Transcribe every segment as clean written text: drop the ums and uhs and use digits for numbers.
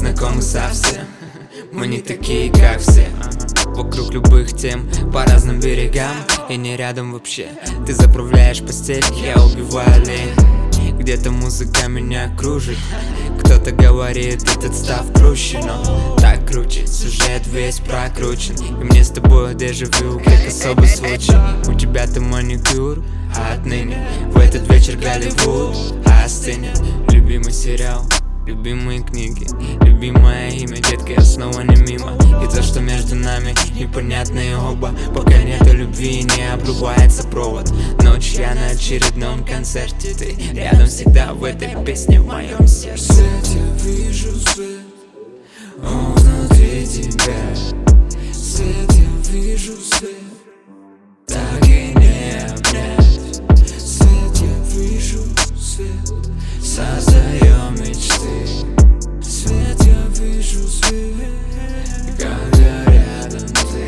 знакомы совсем. Мы не такие, как все. Вокруг любых тем, по разным берегам. И не рядом вообще. Ты заправляешь постель, я убиваю лень. Где-то музыка меня кружит. Кто-то говорит, этот став круче, но так круче, сюжет весь прокручен. И мне с тобой дежавю, как особый случай. У тебя-то маникюр, а отныне в этот вечер Голливуд остынет. Любимый сериал, любимые книги, любимое имя, детка, я снова не мимо. И то, что между нами непонятные оба. Пока нету любви, не обрубается провод. Ночь я на очередном концерте. Ты рядом всегда в этой песне в моем сердце. Свет, я вижу свет, он внутри тебя. Свет, я вижу свет, так и не обнять. Свет, я вижу свет, создаем мечты. Свет, я вижу свет, когда рядом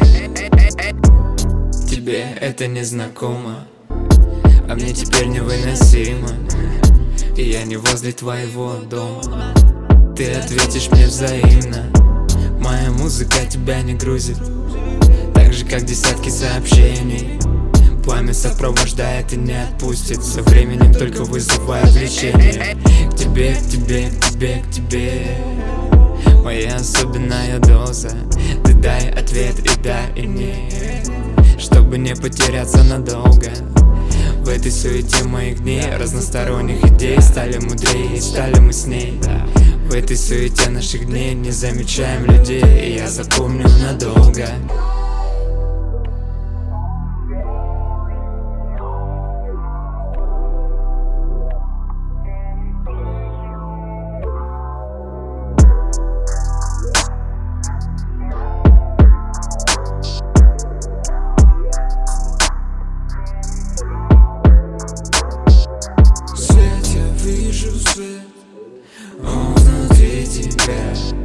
ты. Тебе это не знакомо, а мне теперь невыносимо. И я не возле твоего дома. Ты ответишь мне взаимно. Моя музыка тебя не грузит, так же как десятки сообщений. Пламя сопровождает и не отпустит, со временем только вызывая влечение. К тебе, к тебе, к тебе, к тебе. Моя особенная доза. Ты дай ответ и да, и нет, чтобы не потеряться надолго. В этой суете моих дней, разносторонних идей, стали мудрее, стали мы с ней. В этой суете наших дней не замечаем людей, и я запомню надолго. Свет, я вижу свет, он внутри тебя.